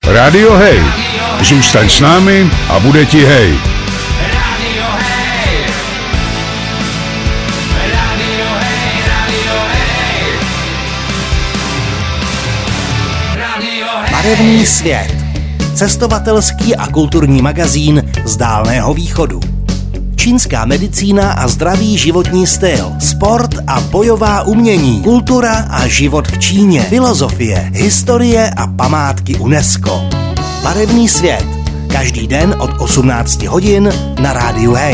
Radio Hej. Zůstaň s námi a bude ti hej. Barevný svět. Cestovatelský a kulturní magazín z Dálného východu. Čínská medicína a zdravý životní styl, sport a bojová umění, kultura a život v Číně, filozofie, historie a památky UNESCO. Barevný svět. Každý den od 18 hodin na Rádiu Hej.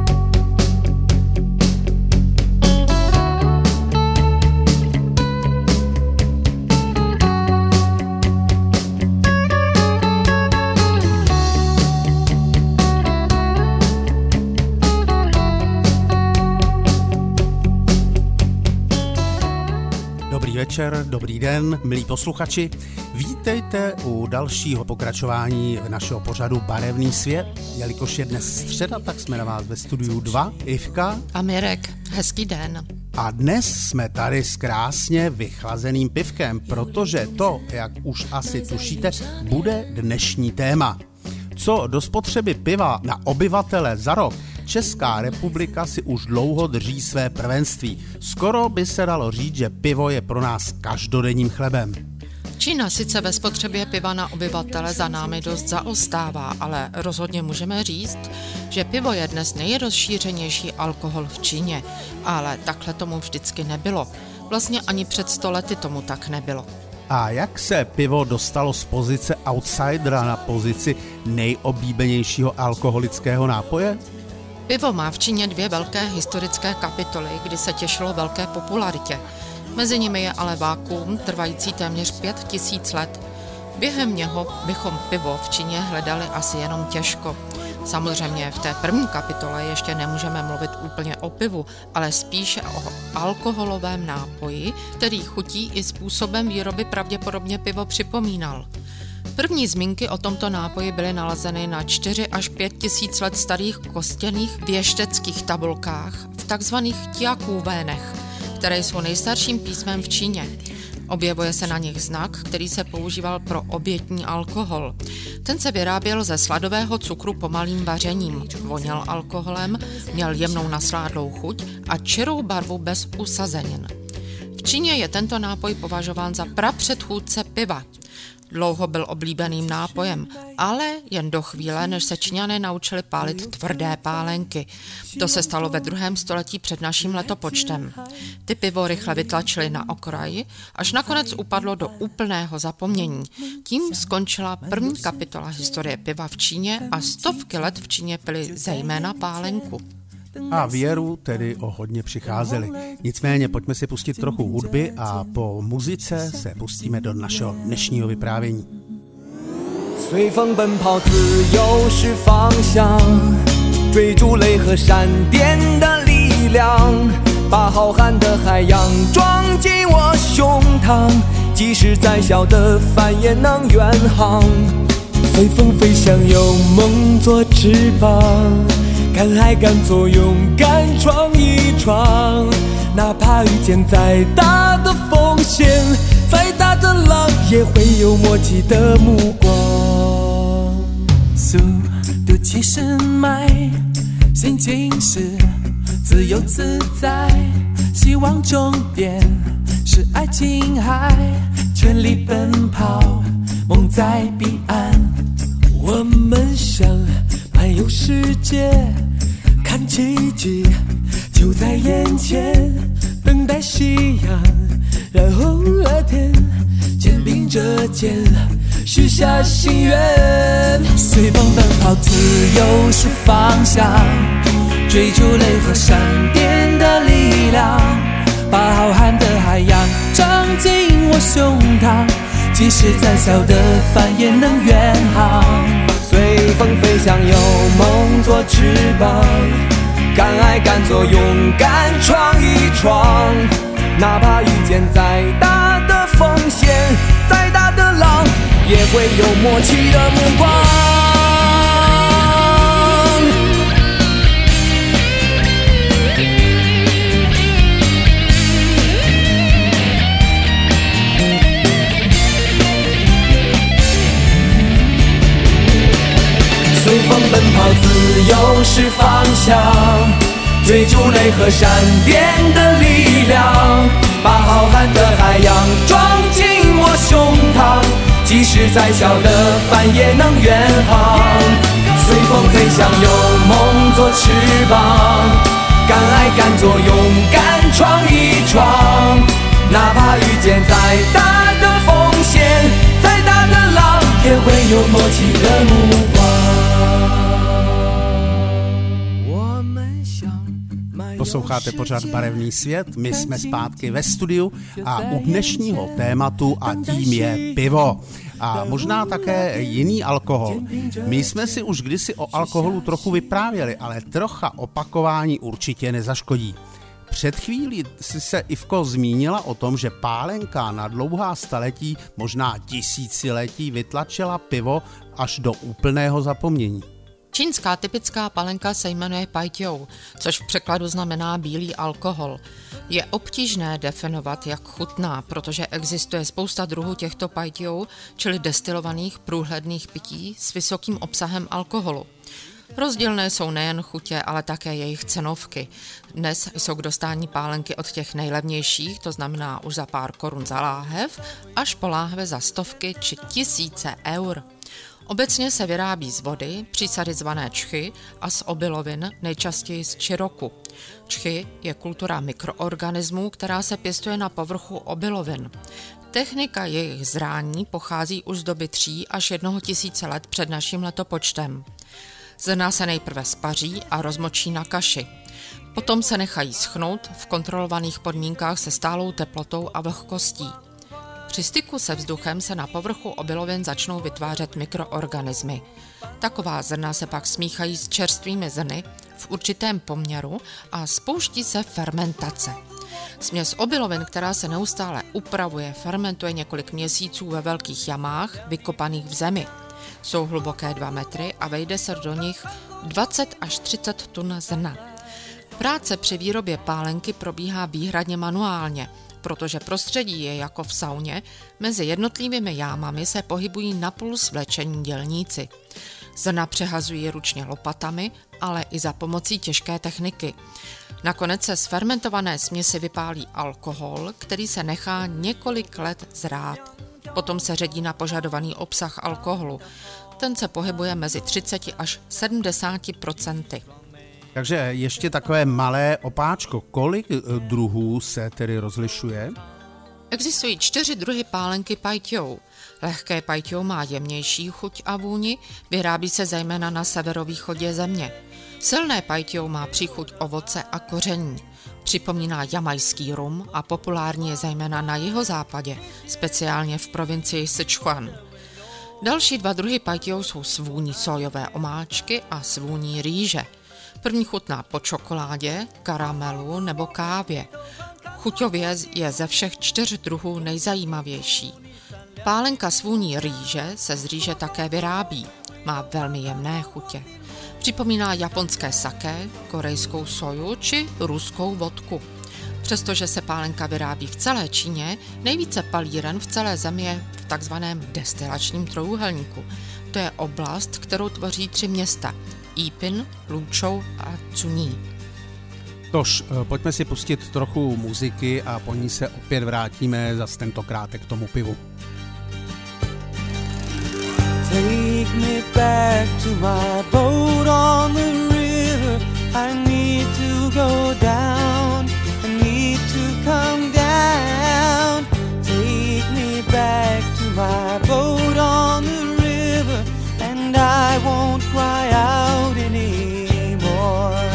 Večer, dobrý den, milí posluchači. Vítejte u dalšího pokračování našeho pořadu Barevný svět. Jelikož je dnes středa, tak jsme na vás ve studiu 2. Ivka a Mirek. Hezký den. A dnes jsme tady s krásně vychlazeným pivkem, protože to, jak už asi tušíte, bude dnešní téma. Co do spotřeby piva na obyvatele za rok, Česká republika si už dlouho drží své prvenství. Skoro by se dalo říct, že pivo je pro nás každodenním chlebem. Čína sice ve spotřebě piva na obyvatele za námi dost zaostává, ale rozhodně můžeme říct, že pivo je dnes nejrozšířenější alkohol v Číně. Ale takhle tomu vždycky nebylo. Vlastně ani před 100 lety tomu tak nebylo. A jak se pivo dostalo z pozice outsidera na pozici nejoblíbenějšího alkoholického nápoje? Pivo má v Číně 2 velké historické kapitoly, kdy se těšilo velké popularitě. Mezi nimi je ale vákuum trvající téměř 5000 let. Během něho bychom pivo v Číně hledali asi jenom těžko. Samozřejmě v té první kapitole ještě nemůžeme mluvit úplně o pivu, ale spíše o alkoholovém nápoji, který chutí i způsobem výroby pravděpodobně pivo připomínal. První zmínky o tomto nápoji byly nalezeny na 4 až 5 tisíc let starých kostěných věšteckých tabulkách v takzvaných tiakůvénech, které jsou nejstarším písmem v Číně. Objevuje se na nich znak, který se používal pro obětní alkohol. Ten se vyráběl ze sladového cukru pomalým vařením, voněl alkoholem, měl jemnou nasládlou chuť a čirou barvu bez usazenin. V Číně je tento nápoj považován za prapředchůdce piva. Dlouho byl oblíbeným nápojem, ale jen do chvíle, než se Číňané naučili pálit tvrdé pálenky. To se stalo ve 2. století před naším letopočtem. Ty pivo rychle vytlačili na okraji, až nakonec upadlo do úplného zapomnění. Tím skončila první kapitola historie piva v Číně a stovky let v Číně pili zejména pálenku. A věru tedy o hodně přicházeli. Nicméně pojďme si pustit trochu hudby a po muzice se pustíme do našeho dnešního vyprávění. 随风奔跑，自由是方向，追逐雷和闪电的力量，把浩瀚的海洋装进我胸膛，即使再小的帆也能远航。随风飞翔，有梦做翅膀，敢爱敢做，勇敢闯一闯，哪怕遇见再大的风险，再大的浪也会有默契的目光。速度七十迈，心情是自由自在，希望终点是爱琴海，全力奔跑，梦在彼岸，我们想漫游世界，看奇迹就在眼前，等待夕阳，然后和天肩并着肩，许下心愿。随风奔跑，自由是方向，追逐雷和闪电的力量，把浩瀚的海洋装进我胸膛，即使再小的帆也能远航。随风飞翔，有梦做翅膀，敢爱敢做，勇敢闯一闯，哪怕遇见再大的风险，再大的浪也会有默契的目光。 风奔跑，自由是方向，追逐雷和闪电的力量，把浩瀚的海洋装进我胸膛，即使再小的帆也能远航。随风飞翔，有梦做翅膀，敢爱敢做，勇敢闯一闯。哪怕遇见再大的风险，再大的浪，也会有默契的目光。 Posloucháte pořád Barevný svět, my jsme zpátky ve studiu a u dnešního tématu a tím je pivo. A možná také jiný alkohol. My jsme si už kdysi o alkoholu trochu vyprávěli, ale trocha opakování určitě nezaškodí. Před chvílí si se Ivko zmínila o tom, že pálenka na dlouhá staletí, možná tisíciletí, vytlačila pivo až do úplného zapomnění. Čínská typická pálenka se jmenuje pajťou, což v překladu znamená bílý alkohol. Je obtížné definovat, jak chutná, protože existuje spousta druhů těchto pajťou, čili destilovaných průhledných pití s vysokým obsahem alkoholu. Rozdílné jsou nejen chutě, ale také jejich cenovky. Dnes jsou k dostání pálenky od těch nejlevnějších, to znamená už za pár korun za láhev, až po láhve za stovky či tisíce eur. Obecně se vyrábí z vody, přísady zvané čchy a z obilovin, nejčastěji z čiroku. Čchy je kultura mikroorganismů, která se pěstuje na povrchu obilovin. Technika jejich zrání pochází už z doby 3 až 1 000 let před naším letopočtem. Zrna se nejprve spaří a rozmočí na kaši. Potom se nechají schnout v kontrolovaných podmínkách se stálou teplotou a vlhkostí. Při styku se vzduchem se na povrchu obilovin začnou vytvářet mikroorganismy. Taková zrna se pak smíchají s čerstvými zrny v určitém poměru a spouští se fermentace. Směs obilovin, která se neustále upravuje, fermentuje několik měsíců ve velkých jamách vykopaných v zemi. Jsou hluboké 2 metry a vejde se do nich 20 až 30 tun zrna. Práce při výrobě pálenky probíhá výhradně manuálně, protože prostředí je jako v sauně, mezi jednotlivými jámami se pohybují napůl svlečení dělníci. Zrna přehazují ručně lopatami, ale i za pomocí těžké techniky. Nakonec se z fermentované směsi vypálí alkohol, který se nechá několik let zrát. Potom se ředí na požadovaný obsah alkoholu. Ten se pohybuje mezi 30 až 70%. Takže ještě takové malé opáčko. Kolik druhů se tedy rozlišuje? Existují 4 druhy pálenky pajťou. Lehké pajťou má jemnější chuť a vůni, vyrábí se zejména na severovýchodě země. Silné pajťou má příchuť ovoce a koření. Připomíná jamajský rum a populární je zejména na jihozápadě, speciálně v provincii Sichuan. Další 2 druhy pajťou jsou s vůní sójové omáčky a s vůní rýže. První chutná po čokoládě, karamelu nebo kávě. Chuťově je ze všech 4 druhů nejzajímavější. Pálenka s vůní rýže se z rýže také vyrábí. Má velmi jemné chutě. Připomíná japonské saké, korejskou soju či ruskou vodku. Přestože se pálenka vyrábí v celé Číně, nejvíce palíren v celé zemi je v takzvaném destilačním trojúhelníku. To je oblast, kterou tvoří 3 města – Yipin, Luzhou a Cuní. Tož, pojďme si pustit trochu muziky a po ní se opět vrátíme zas tentokrát k tomu pivu. Take me back to my boat on the river. I need to go down. I need to come down. Take me back to my boat on the river, and I won't cry out anymore.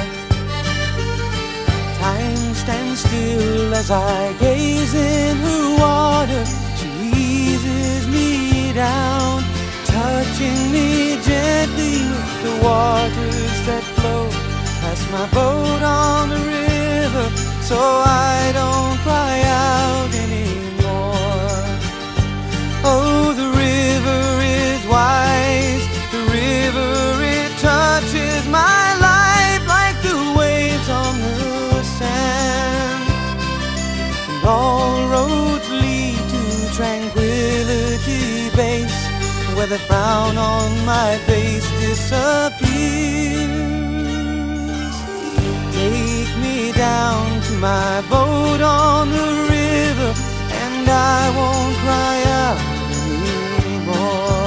Time stands still as I gaze in her water. She eases me down, touching me gently with the waters that flow past my boat on the river, so I don't cry out anymore. Oh, the river is wise, the river, it touches my life like the waves on the sand. And all roads lead to Tranquility Base, where the frown on my face disappears. Take me down to my boat on the river, and I won't cry out anymore.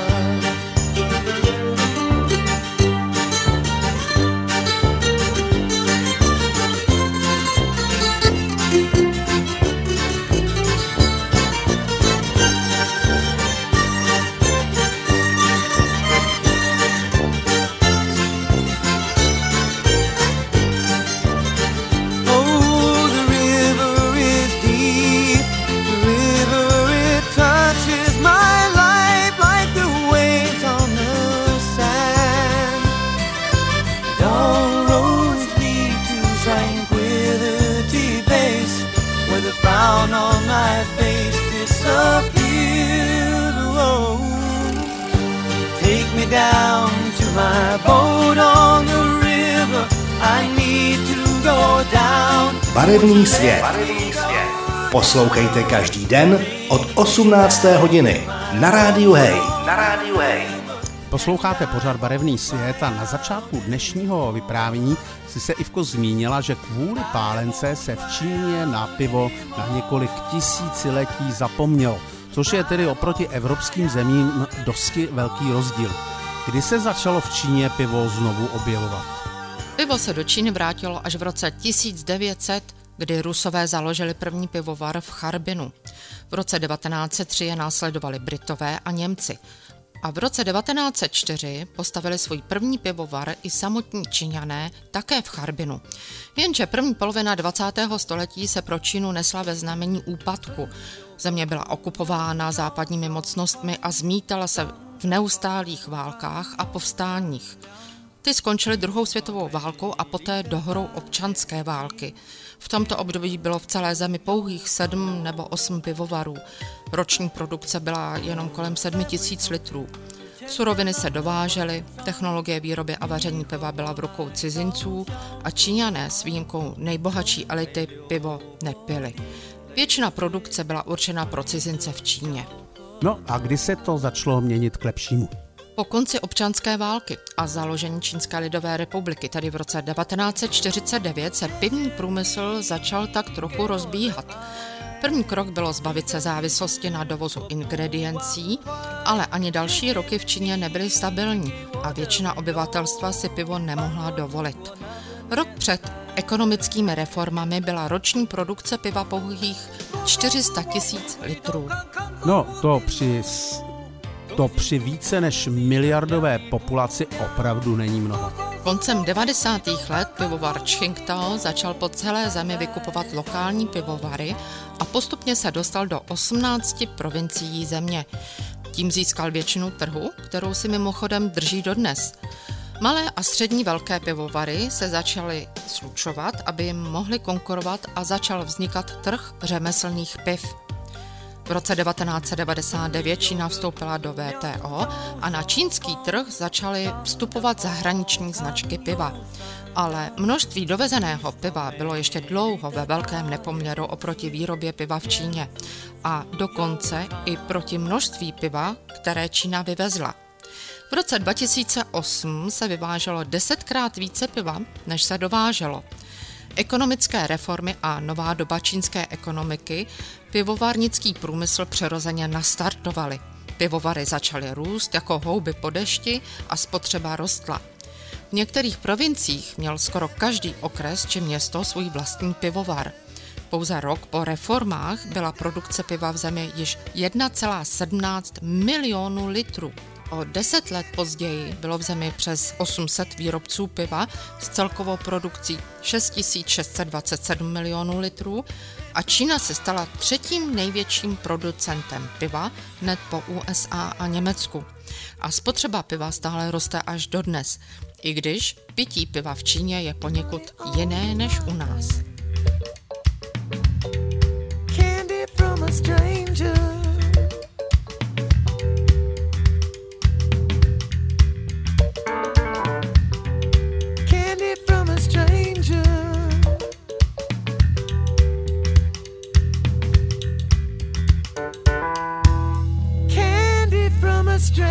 On my face disappears. Oh, take me down to my boat on the river. I need to go down. Barevný svět. Poslouchejte každý den od 18. hodiny na Rádiu Hej. Posloucháte pořad Barevný svět a na začátku dnešního vyprávění si se Ivko zmínila, že kvůli pálence se v Číně na pivo na několik tisíciletí zapomnělo, což je tedy oproti evropským zemím dosti velký rozdíl. Kdy se začalo v Číně pivo znovu objevovat? Pivo se do Číny vrátilo až v roce 1900, kdy Rusové založili první pivovar v Charbinu. V roce 1903 je následovali Britové a Němci. A v roce 1904 postavili svůj první pivovar i samotní Číňané také v Charbinu. Jenže první polovina 20. století se pro Čínu nesla ve znamení úpadku. Země byla okupována západními mocnostmi a zmítala se v neustálých válkách a povstáních. Ty skončily druhou světovou válkou a poté dohrou občanské války. V tomto období bylo v celé zemi pouhých 7 nebo 8 pivovarů. Roční produkce byla jenom kolem 7 000 litrů. Suroviny se dovážely, technologie výroby a vaření piva byla v rukou cizinců a Číňané s výjimkou nejbohatší elity pivo nepili. Většina produkce byla určena pro cizince v Číně. No a kdy se to začalo měnit k lepšímu? Po konci občanské války a založení Čínské lidové republiky, tedy v roce 1949, se pivní průmysl začal tak trochu rozbíhat. První krok bylo zbavit se závislosti na dovozu ingrediencí, ale ani další roky v Číně nebyly stabilní a většina obyvatelstva si pivo nemohla dovolit. Rok před ekonomickými reformami byla roční produkce piva pouhých 400 000 litrů. No, to při více než miliardové populaci opravdu není mnoho. Koncem 90. let pivovar Tsingtao začal po celé zemi vykupovat lokální pivovary a postupně se dostal do 18 provincií země. Tím získal většinu trhu, kterou si mimochodem drží dodnes. Malé a střední velké pivovary se začaly slučovat, aby jim mohly konkurovat a začal vznikat trh řemeslných piv. V roce 1999 Čína vstoupila do WTO a na čínský trh začaly vstupovat zahraniční značky piva. Ale množství dovezeného piva bylo ještě dlouho ve velkém nepoměru oproti výrobě piva v Číně a dokonce i proti množství piva, které Čína vyvezla. V roce 2008 se vyváželo 10krát více piva, než se dováželo. Ekonomické reformy a nová doba čínské ekonomiky pivovarnický průmysl přirozeně nastartovaly. Pivovary začaly růst jako houby po dešti a spotřeba rostla. V některých provinciích měl skoro každý okres či město svůj vlastní pivovar. Pouze rok po reformách byla produkce piva v zemi již 1,17 milionu litrů. O 10 let později bylo v zemi přes 800 výrobců piva s celkovou produkcí 6627 milionů litrů a Čína se stala třetím největším producentem piva hned po USA a Německu. A spotřeba piva stále roste až dodnes, i když pití piva v Číně je poněkud jiné než u nás. Candy from a stranger. Stranger.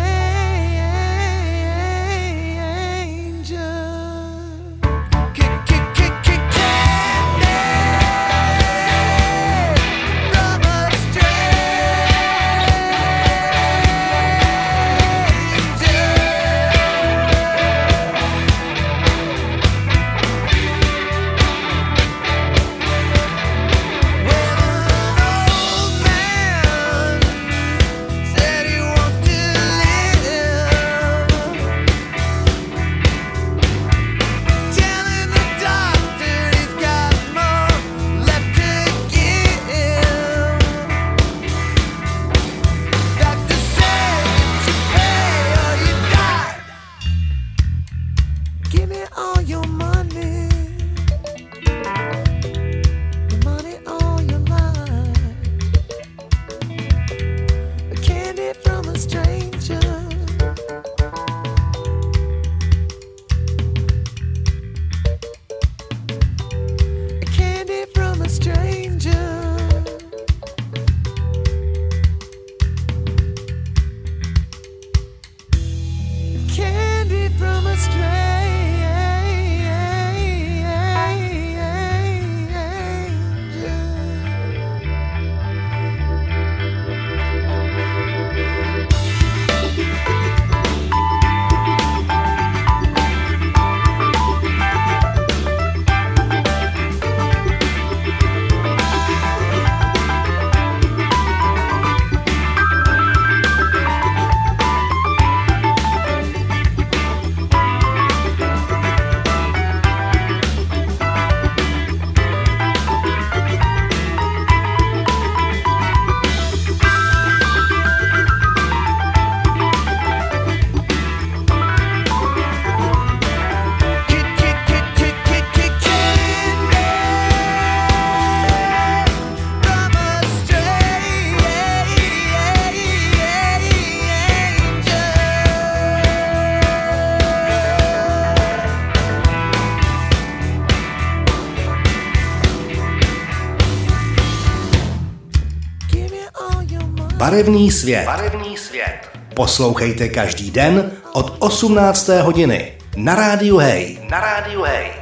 Barevný svět. Barevný svět. Poslouchejte každý den od 18. hodiny na rádiu Hej. Na rádiu Hej.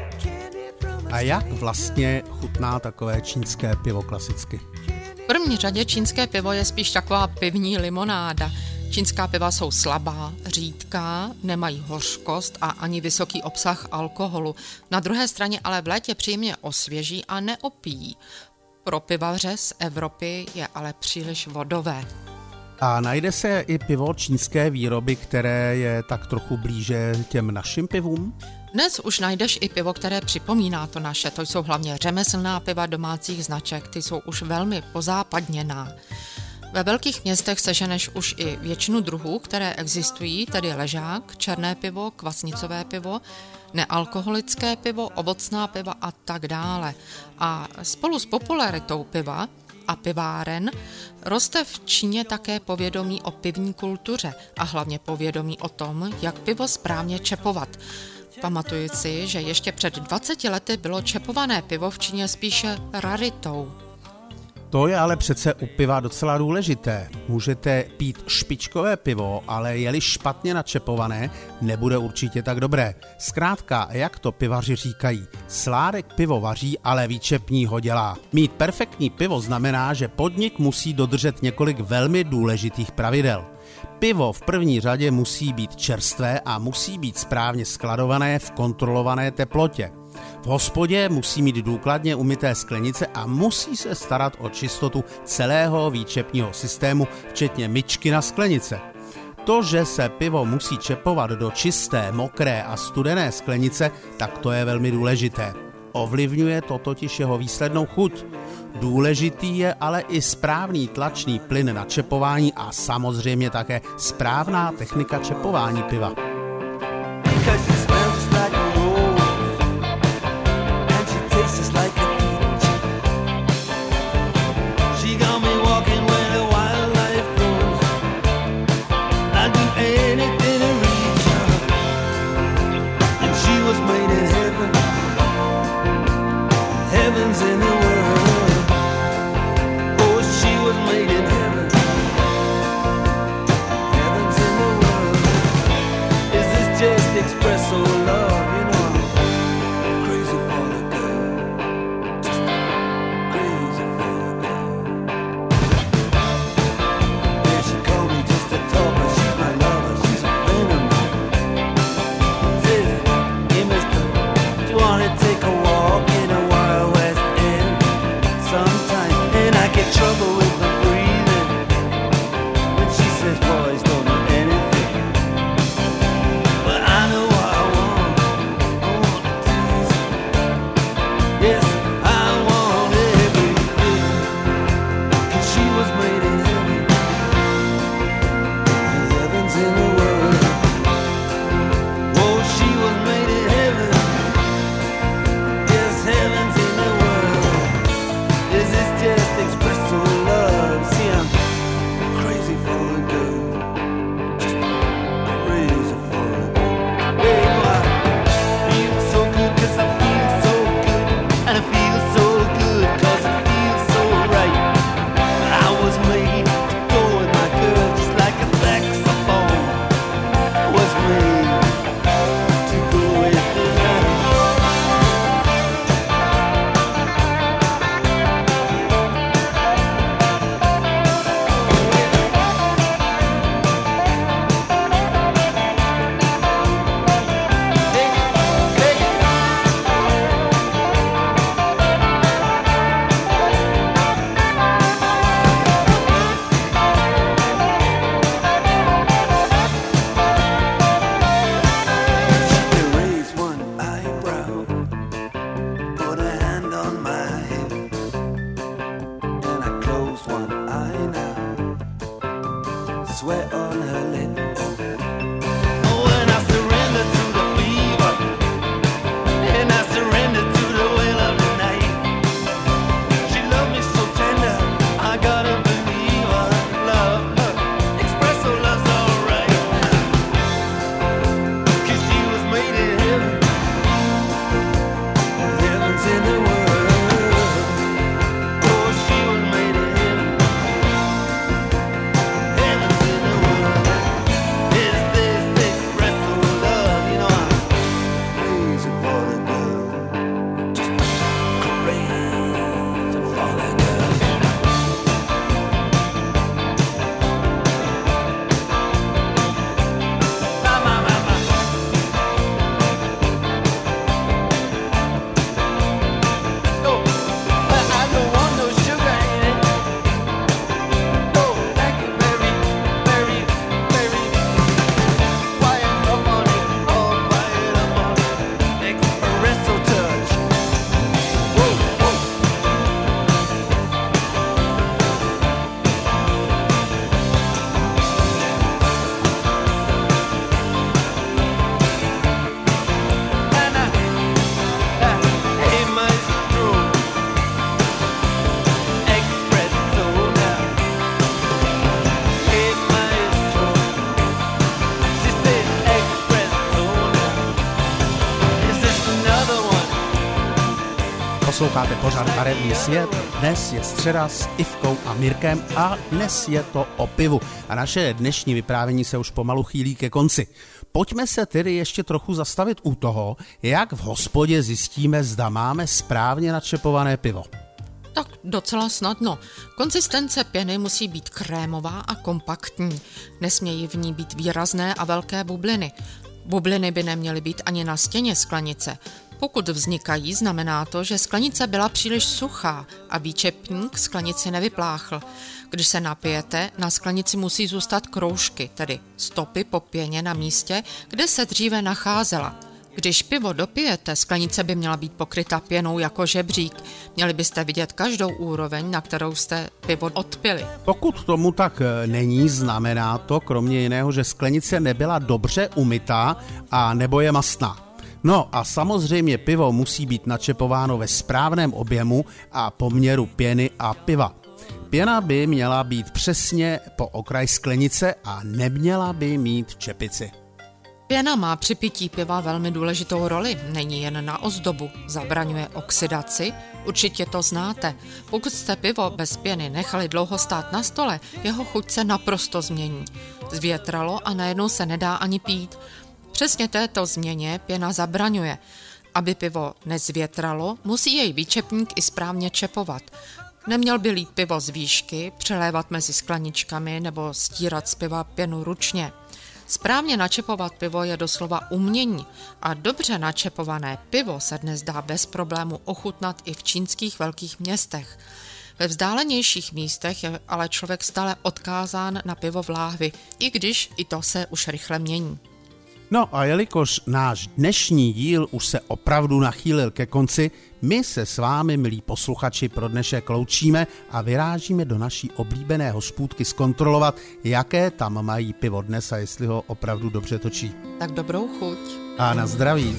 A jak vlastně chutná takové čínské pivo klasicky? V první řadě čínské pivo je spíš taková pivní limonáda. Čínská piva jsou slabá, řídká, nemají hořkost a ani vysoký obsah alkoholu. Na druhé straně ale v létě příjemně osvěží a neopíjí. Pro pivaře z Evropy je ale příliš vodové. A najde se i pivo čínské výroby, které je tak trochu blíže těm našim pivům? Dnes už najdeš i pivo, které připomíná to naše. To jsou hlavně řemeslná piva domácích značek, ty jsou už velmi pozápadněná. Ve velkých městech seženeš už i většinu druhů, které existují, tedy ležák, černé pivo, kvasnicové pivo, nealkoholické pivo, ovocná piva a tak dále. A spolu s popularitou piva a piváren roste v Číně také povědomí o pivní kultuře a hlavně povědomí o tom, jak pivo správně čepovat. Pamatuji si, že ještě před 20 lety bylo čepované pivo v Číně spíše raritou. To je ale přece u piva docela důležité. Můžete pít špičkové pivo, ale je-li špatně načepované, nebude určitě tak dobré. Zkrátka, jak to pivaři říkají, sládek pivo vaří, ale výčepní ho dělá. Mít perfektní pivo znamená, že podnik musí dodržet několik velmi důležitých pravidel. Pivo v první řadě musí být čerstvé a musí být správně skladované v kontrolované teplotě. V hospodě musí mít důkladně umyté sklenice a musí se starat o čistotu celého výčepního systému, včetně myčky na sklenice. To, že se pivo musí čepovat do čisté, mokré a studené sklenice, tak to je velmi důležité. Ovlivňuje to totiž jeho výslednou chuť. Důležitý je ale i správný tlačný plyn na čepování a samozřejmě také správná technika čepování piva. Boys don't know anything, but I know what I want. Posloucháte pořad Barevný svět. Dnes je středa s Ivkou a Mirkem a dnes je to o pivu. A naše dnešní vyprávění se už pomalu chýlí ke konci. Pojďme se tedy ještě trochu zastavit u toho, jak v hospodě zjistíme, zda máme správně načepované pivo. Tak docela snadno. Konzistence pěny musí být krémová a kompaktní. Nesmějí v ní být výrazné a velké bubliny. Bubliny by neměly být ani na stěně sklenice. Pokud vznikají, znamená to, že sklenice byla příliš suchá a výčepník sklenici nevypláchl. Když se napijete, na sklenici musí zůstat kroužky, tedy stopy po pěně na místě, kde se dříve nacházela. Když pivo dopijete, sklenice by měla být pokryta pěnou jako žebřík. Měli byste vidět každou úroveň, na kterou jste pivo odpili. Pokud tomu tak není, znamená to, kromě jiného, že sklenice nebyla dobře umytá a nebo je mastná. No a samozřejmě pivo musí být načepováno ve správném objemu a poměru pěny a piva. Pěna by měla být přesně po okraj sklenice a neměla by mít čepici. Pěna má při pití piva velmi důležitou roli, není jen na ozdobu, zabraňuje oxidaci, určitě to znáte. Pokud jste pivo bez pěny nechali dlouho stát na stole, jeho chuť se naprosto změní. Zvětralo a najednou se nedá ani pít. Přesně této změně pěna zabraňuje. Aby pivo nezvětralo, musí jej výčepník i správně čepovat. Neměl by lít pivo z výšky, přelévat mezi skleničkami nebo stírat z piva pěnu ručně. Správně načepovat pivo je doslova umění a dobře načepované pivo se dnes dá bez problému ochutnat i v čínských velkých městech. Ve vzdálenějších místech je ale člověk stále odkázán na pivo v láhvi, i když i to se už rychle mění. No a jelikož náš dnešní díl už se opravdu nachýlil ke konci, my se s vámi, milí posluchači, pro dnešek loučíme a vyrážíme do naší oblíbené hospůdky zkontrolovat, jaké tam mají pivo dnes a jestli ho opravdu dobře točí. Tak dobrou chuť. A na zdraví.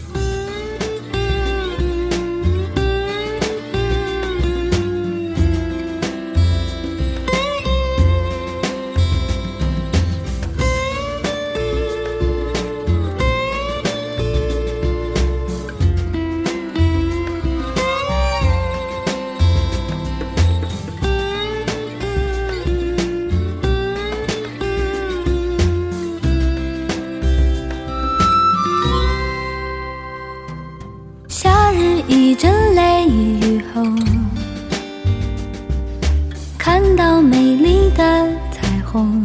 一阵雷雨后，看到美丽的彩虹。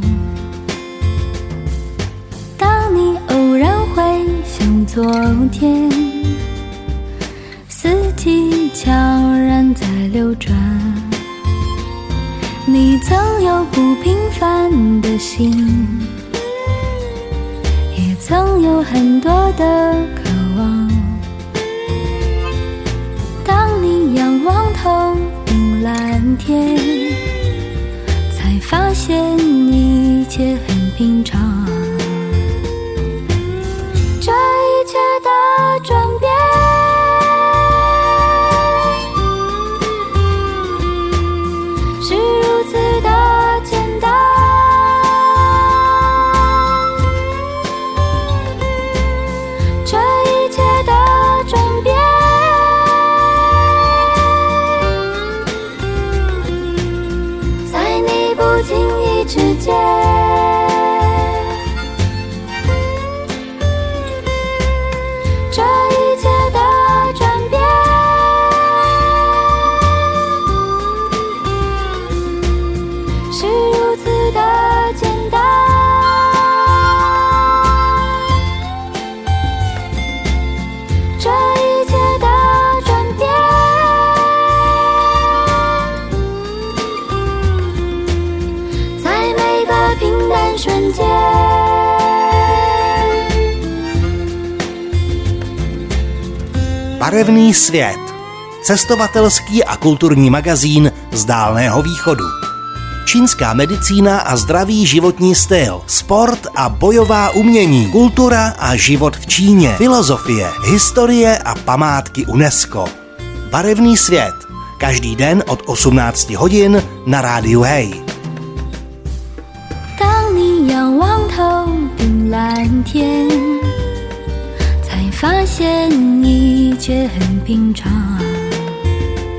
当你偶然回想昨天，四季悄然在流转。你曾有不平凡的心，也曾有很多的渴望。仰望头顶蓝天，才发现一切很平常。这一切的转变是如此的简单，这一切的转变不经意之间，这一切的转变是如此的简单，这一切的转变平淡瞬间。 Barevný svět. Cestovatelský a kulturní magazín z Dálného východu. Čínská medicína a zdravý životní styl, sport a bojová umění, kultura a život v Číně, filozofie, historie a památky UNESCO. Barevný svět. Každý den od 18 hodin na rádiu Hej. 当你仰望头顶蓝天，才发现一切很平常。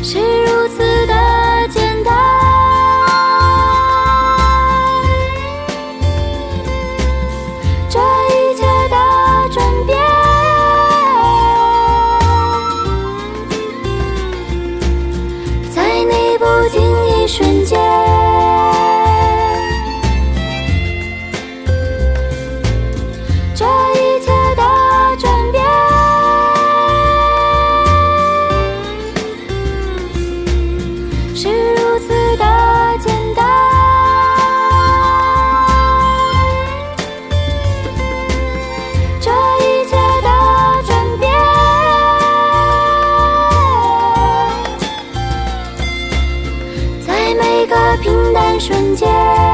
是如此的简单。这一切的转变，在那不经意瞬间，这一切的转变，是如此的简单。这一切的转变，在每个平淡瞬间。